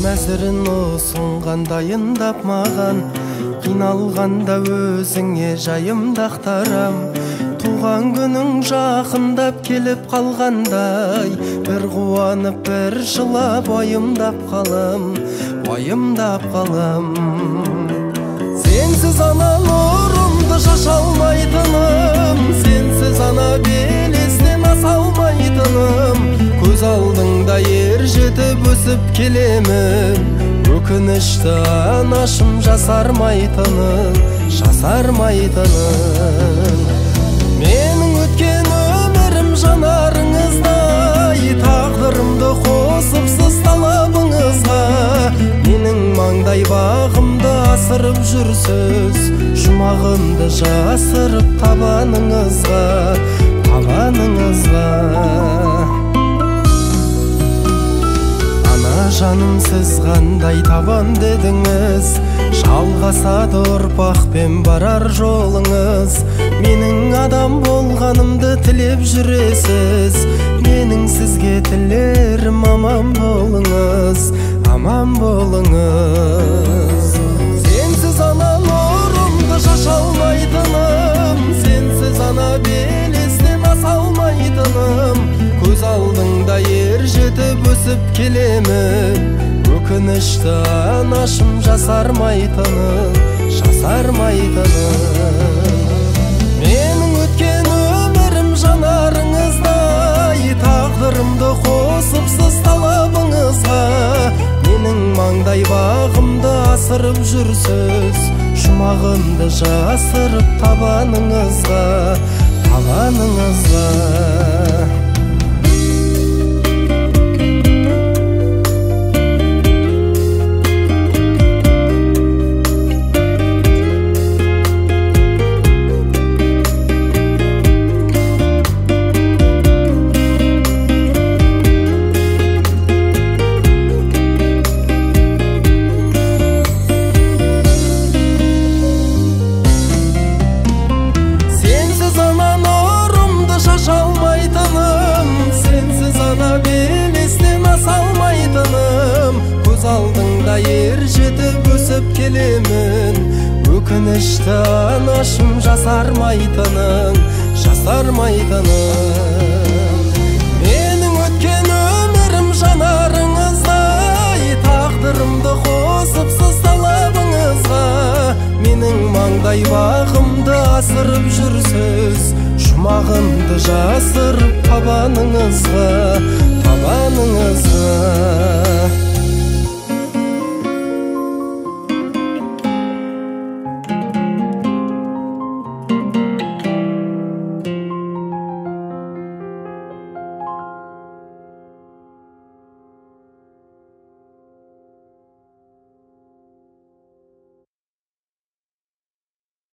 нәзірін ұсынған дайындап маған, қиналғанда өзіңе жайымды ақтарам. Туған күнің жақындап келіп қалғандай, бір қуанып бір жылап уайымдап қалам. Сенсіз ана нұрымды шаша алмайтыным, сенсіз ана белестен аса алмайтыным. Көз алдыңда ер жетіп өсіп келемін, өкінішті анашым жасармайтынын. Менің өткен өмірім жанарыңыздай, тағдырымды қосыпсыз талабыңызға. Менің маңдай бағымды асырып жүрсіз, жұмағымды жасырып табаныңызға. Ана жаным, сіз қандай табан дедіңіз, жалғасады ұрпақпен барар жолыңыз. Менің адам болғанымды тілеп жүресіз, менің сізге тілерім аман болыңыз. Сенсіз ана нұрымды шаша алмайтыным, сенсіз ана белестен аса алмайтыным. Көз алдыңда ер жетіп өсіп келемін, өкінішті анашым жасармайтыным. Менің өткен өмірім жанарыңыздай, тағдырымды қосыпсыз талабыңызға. Менің маңдай бағымды асырып жүрсіз, жұмағымды жасырып табаныңызға. Көз алдыңда ер жетіп өсіп келемін, өкінішті анашым жасармайтыным. Менің өткен өмірім жанарыңыздай, тағдырымды қосыпсыз талабыңызға. Менің маңдай бағымды асырып жүрсіз, жұмағымды жасырып табаныңызға.